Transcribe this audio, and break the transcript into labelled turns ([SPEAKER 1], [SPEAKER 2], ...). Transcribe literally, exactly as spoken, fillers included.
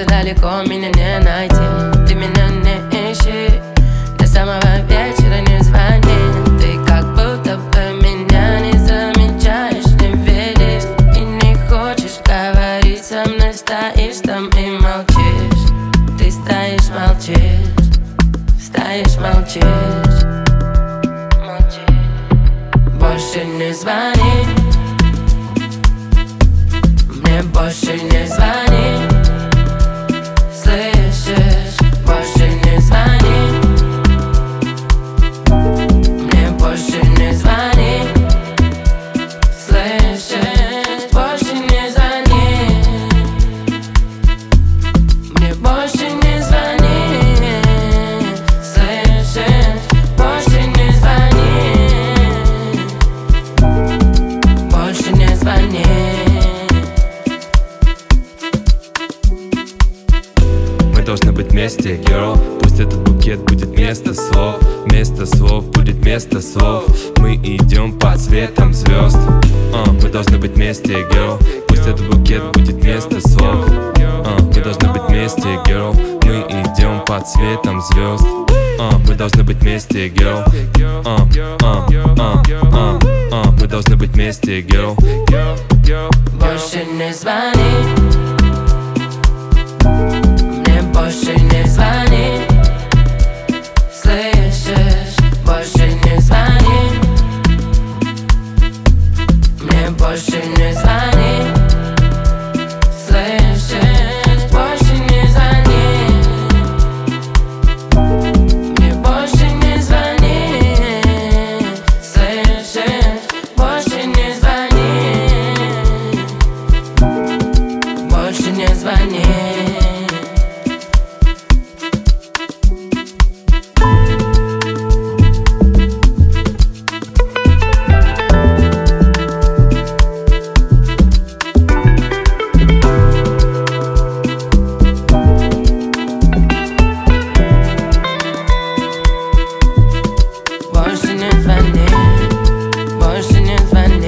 [SPEAKER 1] где-то далеко меня не найти. Ты меня не ищи, до самого вечера не звони. Ты как будто бы меня не замечаешь, не видишь и не хочешь говорить со мной. Стоишь там и молчишь. Ты стоишь, молчишь. Стоишь, молчишь. Больше не звони. Мне больше не звони. Слышишь? Больше не звони. Мне больше не звони. Слышишь? Больше не звони. Мне больше не звони. Слышишь? Больше не звони. Больше не звони.
[SPEAKER 2] Мы должны быть вместе, girl. Пусть этот букет будет вместо слов. Вместо слов будет вместо слов. Мы идем под светом звезд. uh, Мы должны быть вместе, girl. Пусть этот букет будет вместо слов. uh, Мы должны быть вместе, girl. Мы идем под светом звезд. uh, Мы должны быть вместе, girl. uh, uh, uh, uh, uh, Мы должны быть вместе, girl.
[SPEAKER 1] Больше не звони. Мне больше не звони. Слышишь? Больше не звони. Мне больше не звони. Слышишь? Больше не звони. Мне больше не звони. Слышишь? Больше не звони. Больше не звони. Больше не звони, больше не звони.